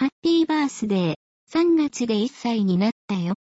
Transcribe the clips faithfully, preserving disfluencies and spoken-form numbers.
ハッピーバースデー、さんがつでいっさいになったよ。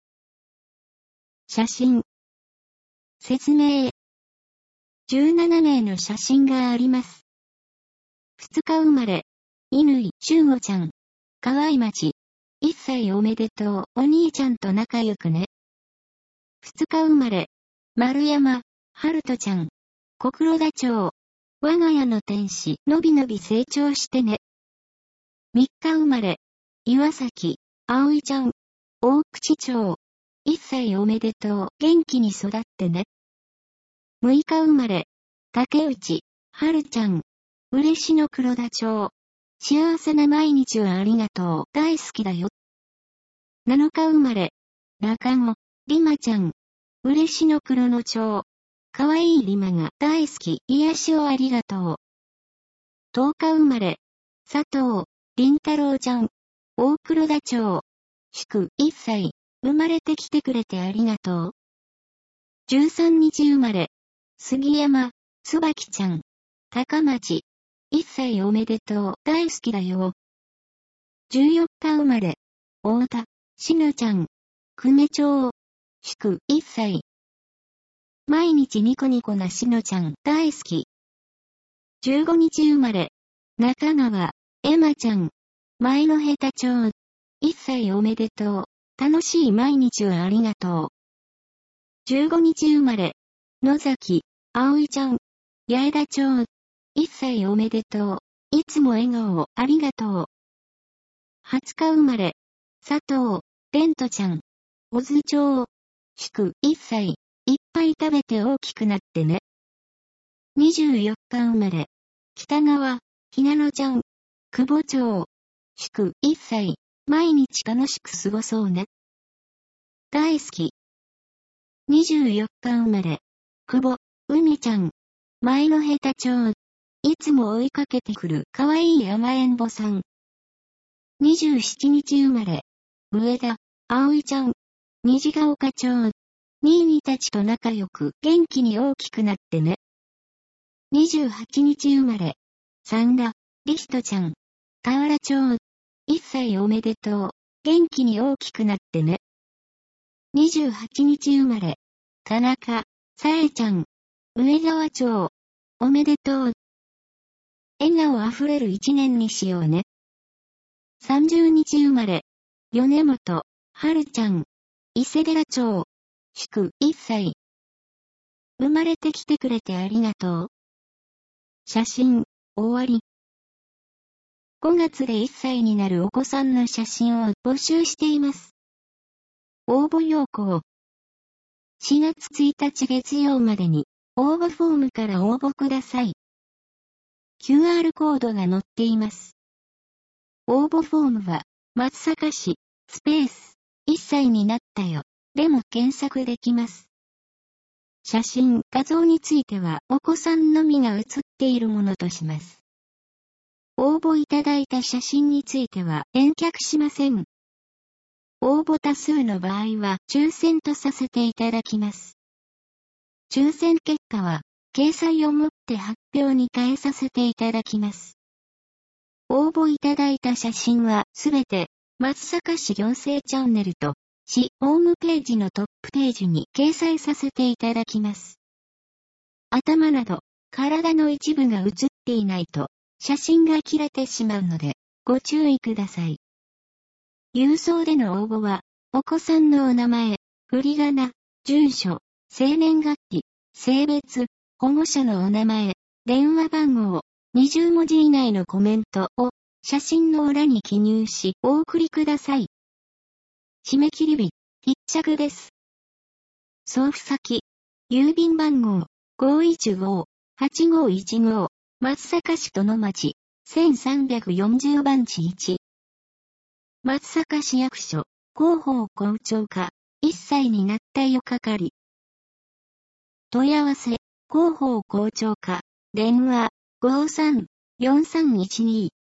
写真。説明。じゅうななめいの写真があります。ふつか生まれ、乾俊吾ちゃん。河合町。いっさいおめでとう、お兄ちゃんと仲良くね。ふつか生まれ、丸山、春人ちゃん。小黒田町。我が家の天使、のびのび成長してね。みっか生まれ、岩崎、葵ちゃん。大口町。いっさいおめでとう、元気に育ってね。むいか生まれ、竹内、春ちゃん。嬉野黒田町。幸せな毎日をありがとう、大好きだよ。なのか生まれ、中野、りまちゃん。嬉野黒野町。かわいいりまが大好き、癒しをありがとう。とおか生まれ、佐藤、りんたろうちゃん。大黒田町。祝いっさい、生まれてきてくれてありがとう。じゅうさんにち生まれ、杉山、椿ちゃん。高町。いっさいおめでとう、大好きだよ。じゅうよっか生まれ、太田、しのちゃん。久米町。祝いっさい。毎日ニコニコなしのちゃん、大好き。じゅうごにち生まれ、中川、エマちゃん。前の下手町。いっさいおめでとう。楽しい毎日をありがとう。じゅうごにち生まれ、野崎、葵ちゃん。八重田町。いっさいおめでとう。いつも笑顔をありがとう。はつか生まれ、佐藤、蓮人ちゃん。小津町。祝いっさい。いっぱい食べて大きくなってね。にじゅうよっか生まれ、北川、ひなのちゃん。久保町。祝いっさい。毎日楽しく過ごそうね。大好き。にじゅうよっか生まれ、久保、海ちゃん。前の下手町。いつも追いかけてくるかわいい甘えんぼさん。にじゅうしちにち生まれ、上田、葵ちゃん。虹ヶ丘町。ニーニたちと仲良く元気に大きくなってね。にじゅうはちにち生まれ、三田、りひとちゃん。河原町。いっさいおめでとう。元気に大きくなってね。にじゅうはちにち生まれ、田中、さえちゃん。上川町。おめでとう。笑顔あふれる一年にしようね。さんじゅうにち生まれ、米本、春ちゃん。伊勢寺町。祝いっさい。生まれてきてくれてありがとう。写真、終わり。ごがつでいっさいになるお子さんの写真を募集しています。応募要項。しがつついたち月曜までに応募フォームから応募ください。キューアール コードが載っています。応募フォームは、松阪市、スペース、いっさいになったよ。でも検索できます。写真、画像についてはお子さんのみが写っているものとします。応募いただいた写真については返却しません。応募多数の場合は抽選とさせていただきます。抽選結果は掲載をもって発表に変えさせていただきます。応募いただいた写真はすべて松阪市行政チャンネルと市ホームページのトップページに掲載させていただきます。頭など体の一部が写っていないと写真が切れてしまうのでご注意ください。郵送での応募はお子さんのお名前、振り仮名、住所、生年月日、性別、保護者のお名前、電話番号、にじゅうもじ以内のコメントを写真の裏に記入しお送りください。締め切り日、必着です。送付先、郵便番号 ごーいちごーはちごーいちごー 松阪市殿町せんさんびゃくよんじゅうばんちいち。松阪市役所、広報校長課、いっさいになったよ係。問い合わせ、広報校長課、電話、ごーさんよんさんいちに